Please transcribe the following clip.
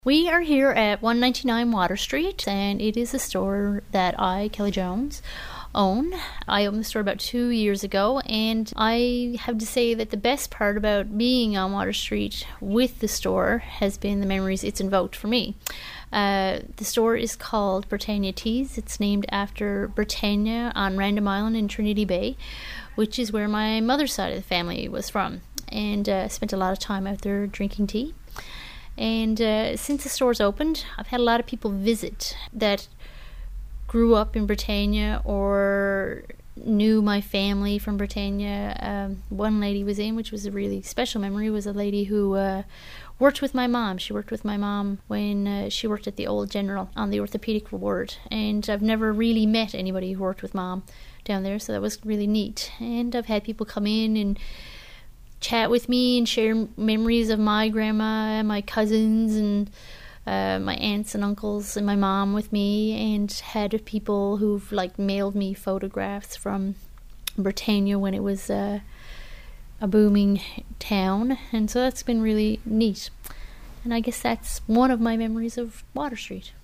We are here at 199 Water Street, and it is a store that I, Kelly Jones, own. I opened the store about 2 years ago, and I have to say that the best part about being on Water Street with the store has been the memories it's invoked for me. The store is called Britannia Teas. It's named after Britannia on Random Island in Trinity Bay, which is where my mother's side of the family was from, and spent a lot of time out there drinking tea. And since the store's opened, I've had a lot of people visit that grew up in Britannia or knew my family from Britannia. One lady was in, which was a really special memory, was a lady who worked with my mom. She worked with my mom when she worked at the Old General on the orthopedic ward. And I've never really met anybody who worked with mom down there, so that was really neat. And I've had people come in and chat with me and share memories of my grandma and my cousins and my aunts and uncles and my mom with me, and had people who've mailed me photographs from Britannia when it was a booming town, and so that's been really neat. And I guess that's one of my memories of Water Street.